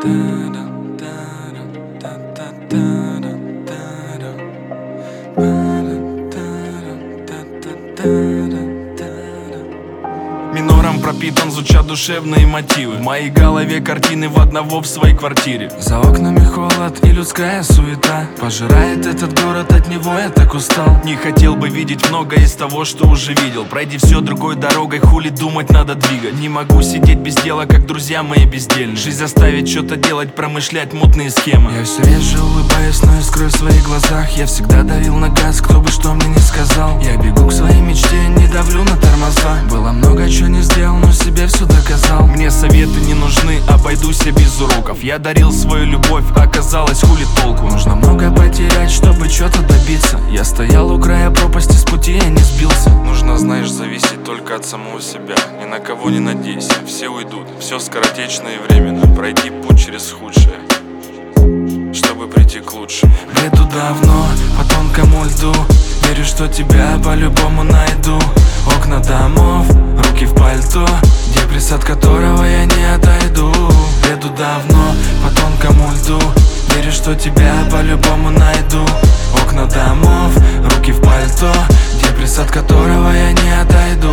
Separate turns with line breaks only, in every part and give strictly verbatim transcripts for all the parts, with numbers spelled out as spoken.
Минором пропитан, звучат душевные мотивы. В моей голове картины в одного в своей квартире. За окнами холод и людская суета пожирает этот город, от него я так устал. Не хотел бы видеть многое из того, что уже видел. Пройди все другой дорогой, хули думать надо двигать. Не могу сидеть без дела, как друзья мои бездельные. Жизнь заставит что-то делать, промышлять мутные схемы. Я все реже улыбаюсь, но искрой в своих глазах. Я всегда давил на газ, кто бы что мне не сказал. Я бегу к своей мечте, не давлю на тормоза. Было много чего не сделал, но себе все доказал. Мне советы не нужны, обойдусь я без уроков. Я дарил свою любовь, оказалось, хули толку. Нужно много потерять, чтобы что-то добиться. Я стоял у края пропасти, с пути я не сбился. Нужно, знаешь, зависеть только от самого себя. Ни на кого не надейся, все уйдут. Все скоротечно и временно. Пройди путь через худшее, чтобы прийти к лучшему. Бреду давно по тонкому льду. Верю, что тебя по-любому найду. Окна домов, руки в пальто, депресс, от которого я не отойду. Бреду давно по тонкому льду. Верю, что тебя по-любому найду. Окна домов, руки в пальто, депресс, от которого я не отойду.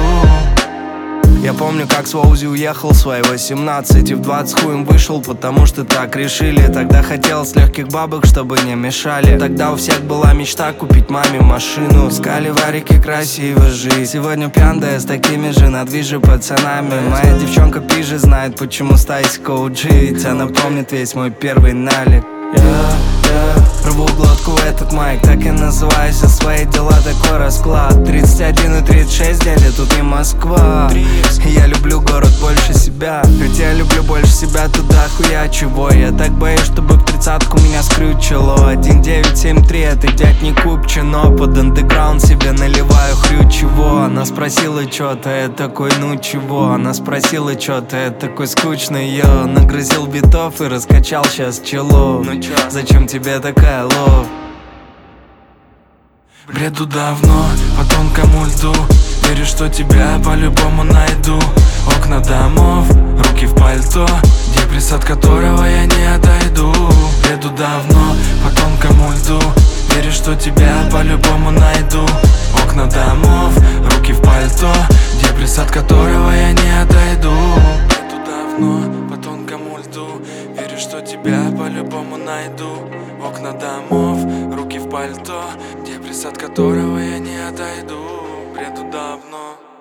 Я помню, как с Воузи уехал в свои восемнадцать и в двадцать хуем вышел, потому что так решили. Тогда хотелось легких бабок, чтобы не мешали. Тогда у всех была мечта купить маме машину. Искали варики, красиво жить. Сегодня пьяная с такими же надвижи пацанами. Моя девчонка пиже знает, почему Стасик о джи. Ведь она помнит весь мой первый налик. Yeah, yeah. Рву глотку этот майк, так и называюсь, а свои дела такой расклад. Тридцать один и тридцать шесть, дядя, тут не Москва. Я люблю город больше себя, хотя я люблю больше себя туда хуя чего. Я так боюсь, чтобы в тридцатку меня скрючило. Один девять семь три, это дядь не Купчино. Под андеграунд себе наливаю хрю чего. Она спросила чё-то, я такой, ну чего. Она спросила чё-то, я такой скучный, йо. Нагрузил битов и раскачал сейчас чело. Ну чё, зачем тебе такая лов?
Бреду давно по тонкому льду. Верю, что тебя по-любому найду. Окна домов, руки в пальто, депресс, от которого я не отойду. Бреду давно по тонкому льду. Верю, что тебя по-любому найду. Окна домов, руки в пальто, депресс, от которого я не отойду. Бреду давно по тонкому льду. Верю, что тебя по-любому найду. Окна домов, руки в пальто, депресс, от которого я не отойду. Бреду давно.